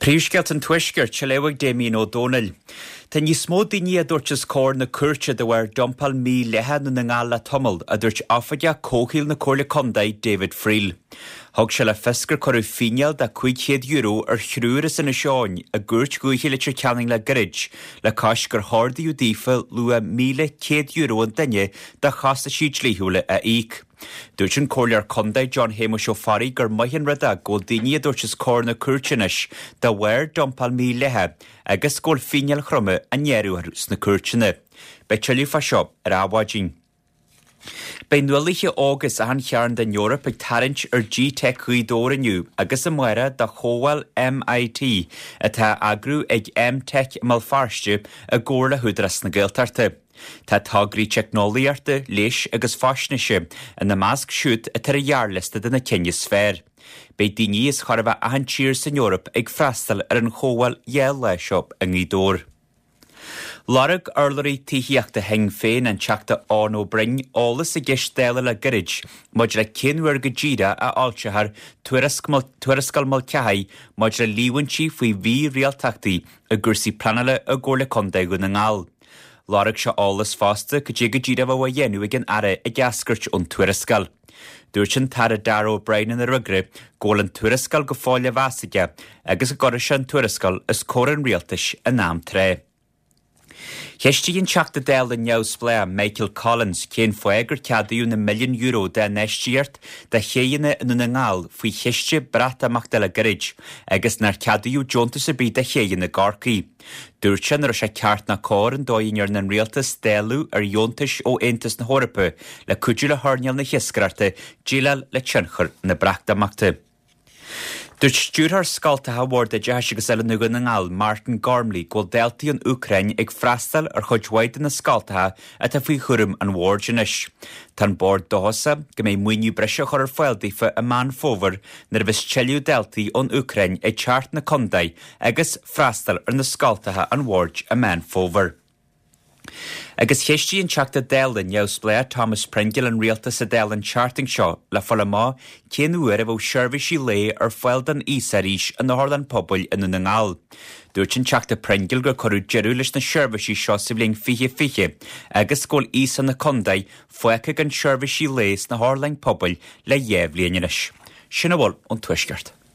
Príomhsceilt an tuisceart se leabhaigh Damien O'Donnell. Tá ní smó daoine a dúirteas cór na cuirte de bhar dumpal mí lethe na ngála tomol a dúirt áfaide cóchail na cóirla condaid David Friel. Thug se le fiscar choirú fíneal de €500 ar chrúras in na seáin a gúirt gúiche le ceanning le garid le cais gur hádaí dífa lua €1,100 an duine de chasta siad slíthúla a íc. Dúirt an cóirlear condaid John Hamish O'Farry gur maithean rada go daoine a dúirteas cór na cuirteanis de bhar dumpal mí lethe agus ggóil fíneal chrumme a nnéirú arús na cuirteanna. Bei teilú fa seo ar ábhaidín. Bei nualiche águs a han chearn den Europa ag tarint ar G-Tech chuidóir aniu agus a muire de chóhfuil MIT atá agrú ag M-Tech malfarste a ggóir le húdras na Gaeltachta. Tá tágraí technolaíarta, leis agus fásneise in na másc siút a tar a dhearlista den na cenne sfér. Bei daoine is charbh a han tír san Europa ag freastal ar an chóhfuil dhéal leisop a ngídóir. Larag arlarí tíhiíachta heng féin an teachta An O'Brien álas a gceist déile le garid, muid le cinhuir go ddíra a áiltear tuarascal mal cehaid muid le líhaintí faoi bhí rialtachtaí a gursaí planala a ggóir le condaid go na ngáil. Larag se álas fásta go dtí go ddíra bh dhéanú ag an ara a gascairt ón tuarascal. Dúirt an tar a Dar O'Brien in a rugre ggóil an tuarascal go fáile bheasaige agus a goris an tuarascal is cóir an rialtais a nám tré. Heistíonn teachta déil in neamhsplé Michael Collins cén foigur €100 million de neistíart de chéanna in na ngáil faoi heiste brat amach de le garid agus nar €100 Jontas a bí de chéanna garcaí. Dúirt sin ar sé ceart na cór an dóinar na rialtas déilú ar Jontas ó Aontas na Hórapa le cuidiú le thorneal na hiascarta díleal le tinchar na breachta amachta. Dúirt stúrthar scaltatha bhór de deis agus eile nugan na ngáil Martin Gormley ggóil déaltaí an Ucrain ag freastal ar chuidhhaid na scaltatha a tá faoi churum an mhórdinis. Tá bord dósa go mé muoinú breise chur ar foiildífa a man fómhar nar bheits teiliú déaltaí ón Ucrain ag teart na condaid agus freastal ar na scaltatha an mhórd a man fómhar. Agus cheistíonn teachta déil in neamhsplé Thomas Pringle an rialtas sa déil an charting seo le fola má cén uair a bh seirbhísí lé ar foiil den ísaríis an Harlan Pobl in na ngáil. Dúirt an teachta Pringle gur chorú jeú leis na seirbhísí seo sa bhling fiche agus scóil ísa na condaid foiice an seirbhísí lés na Harlan Pobl le dhéimhlíonais. Sinna bhil an tuisceart.